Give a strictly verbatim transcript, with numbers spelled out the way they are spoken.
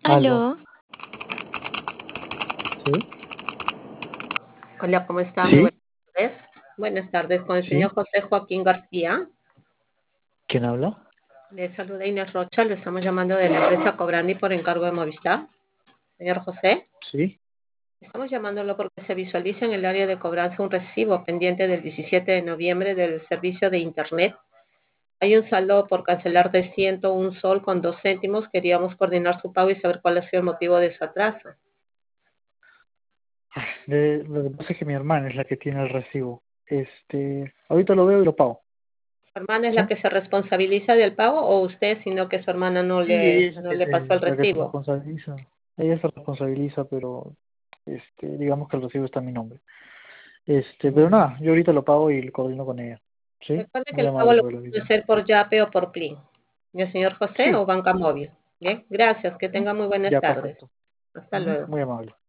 Aló, Aló, sí, Hola, ¿cómo está? Muy sí, buenas tardes. Buenas tardes con el señor sí. José Joaquín García. ¿Quién habla? Le saluda Inés Rocha, le estamos llamando de la empresa Cobrandi por encargo de Movistar. Señor José, Sí. estamos llamándolo porque se visualiza en el área de cobranza un recibo pendiente del diecisiete de noviembre del servicio de Internet. Hay un saldo por cancelar de ciento un sol con dos céntimos. Queríamos coordinar su pago y saber cuál ha sido el motivo de su atraso. De- lo que pasa es que mi hermana es la que tiene el recibo. Este, ahorita lo veo y lo pago. ¿Su hermana es la ¿Sí? que se responsabiliza del pago o usted, sino que su hermana no Sí, ella le, es la no que le pasó se, el la que se recibo? responsabiliza. Ella se responsabiliza, pero este, digamos que el recibo está a mi nombre. Este, pero nada, yo ahorita lo pago y lo coordino con ella. ¿Sí? Recuerde que Muy el pago amable lo por el puede aviso. hacer por Yape o por Plin. ¿El señor José Sí. o banca móvil? Bien, gracias. Que Ujú. tenga muy buenas Ya, tardes. perfecto. Hasta Ujú. luego. Muy amable.